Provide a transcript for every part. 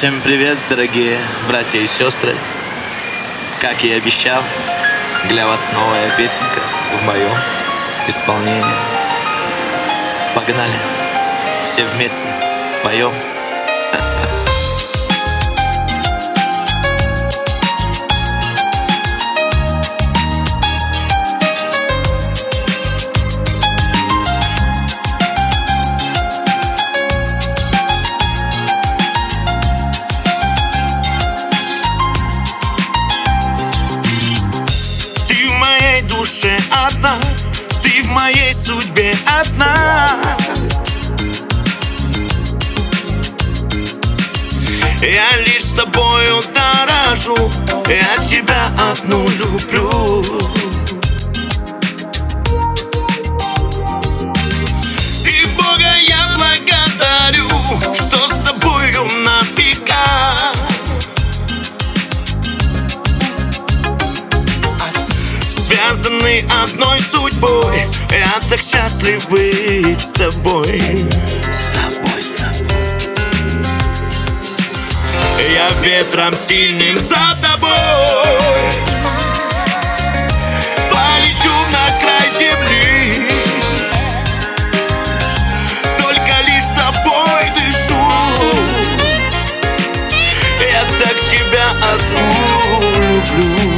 Всем привет, дорогие братья и сестры. Как и обещал, для вас новая песенка в моем исполнении. Погнали, все вместе поем. Одна, ты в моей судьбе одна. Я лишь с тобою дорожу, я тебя одну люблю. И Бога я благодарю, что с тобою навека. Связаны одной судьбой, я так счастлив быть с тобой. С тобой, с тобой. Я ветром сильным за тобой полечу на край земли. Только лишь с тобой дышу. Я так тебя одну люблю.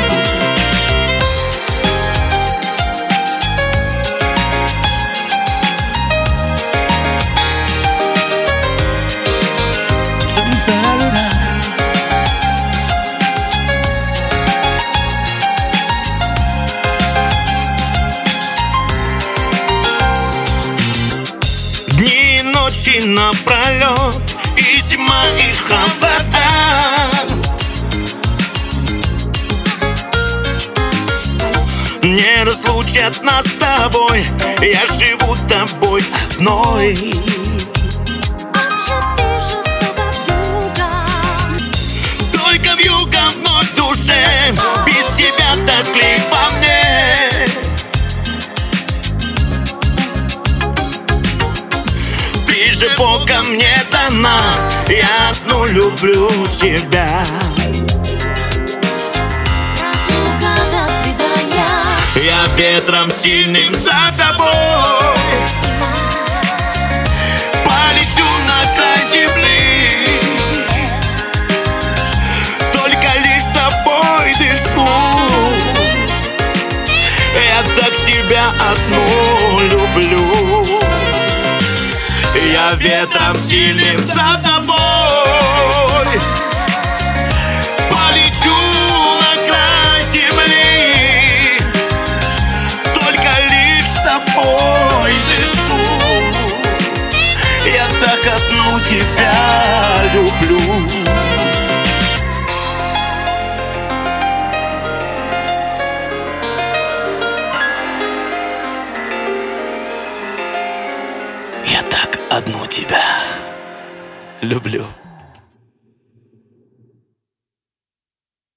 Дни и ночи напролет, и зима, и холода. Не разлучат нас с тобой, я живу тобой одной. Только вьюга вновь в душе, без тебя тоскливо мне. Ты же Богом мне дана, я одну люблю тебя. Я ветром сильным за тобой полечу на край земли. Только лишь с тобой дышу. Я так тебя одну люблю. Я ветром сильным за тобой полечу на край земли. Только лишь с тобой дышу. Я так одну тебя люблю. Я так одну тебя люблю.